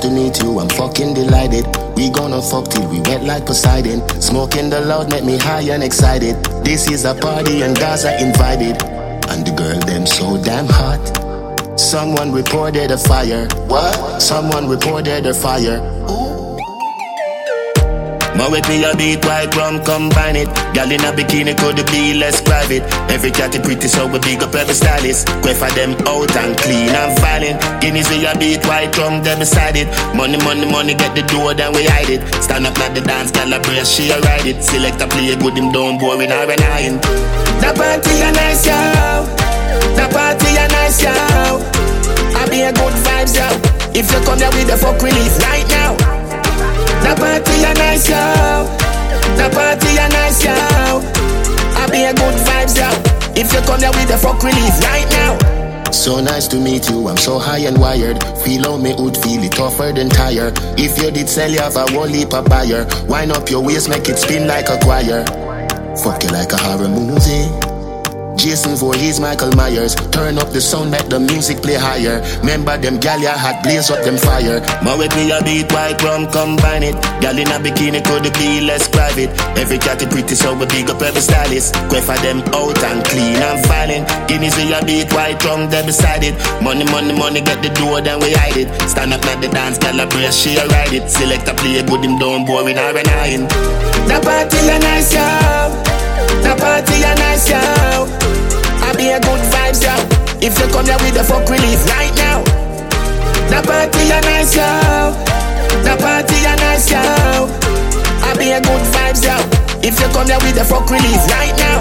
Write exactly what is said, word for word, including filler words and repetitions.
to meet you, I'm fucking delighted. We gonna fuck till we wet like Poseidon. Smoking the loud make me high and excited. This is a party and Gaza invited. And the girl them so damn hot. Someone reported a fire. What? Someone reported a fire. Ma with me a beat, white rum, combine it. Girl in a bikini could be less private. Every cat is pretty, so we big up every stylist. Quay for them out and clean and violent. Guineas with a beat, white rum, them beside it. Money, money, money, get the door, then we hide it. Stand up at the dance, girl a brace, she a ride it. Select a play good, him down, boring or an iron. The party a nice, yo. The party a nice, yo. I be a good vibes, yo. If you come here with the fuck relief right now. The party a nice, yo. The party a nice, yo. I be a good vibes, yo. If you come here with the fuck relief right now. So nice to meet you, I'm so high and wired. Feel how me would feel it tougher than tire. If you did sell, you have a whole heap of buyer. Wind up your waist, make it spin like a choir. Fuck you like a horror movie. Jason Voorhees, Michael Myers. Turn up the sound, make the music play higher. Remember them gal ya had blaze up them fire. Ma with me a beat, white rum, combine it. Gal in a bikini could be less private. Every cat is pretty, so we big up every stylist. Quay for them out and clean and violent. Guineas with a beat, white rum, them beside it. Money, money, money, get the door, then we hide it. Stand up at the dance, gal a brace, she a ride it. Select a play good, him down, boring or an iron. The party a nice, yo. The party a nice, yo. I be a good vibes, yo. If you come here with the fuck relief right now. The party a nice, yo. The party a nice, yo. I be a good vibes, yo. If you come here with the fuck relief right now.